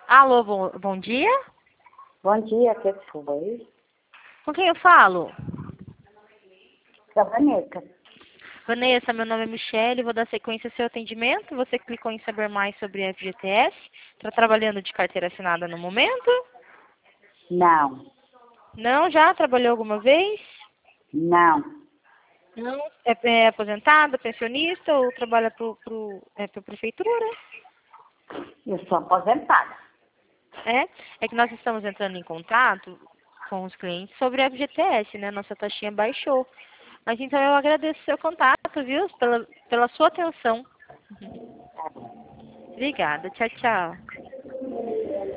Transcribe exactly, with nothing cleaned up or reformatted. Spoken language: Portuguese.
Alô, bom, bom dia? Bom dia, que foi? Com quem eu falo? Da Vanessa. Vanessa, meu nome é Michele, vou dar sequência ao seu atendimento. Você clicou em saber mais sobre a F G T S? Está trabalhando de carteira assinada no momento? Não, Não, já trabalhou alguma vez? não. Não. É, é aposentada, pensionista ou trabalha para pro, é, a prefeitura? Eu sou aposentada. É? É que nós estamos entrando em contato com os clientes sobre a F G T S, né? Nossa taxinha baixou. Mas então eu agradeço o seu contato, viu? Pela, pela sua atenção. Tá bom. Obrigada. Tchau, tchau.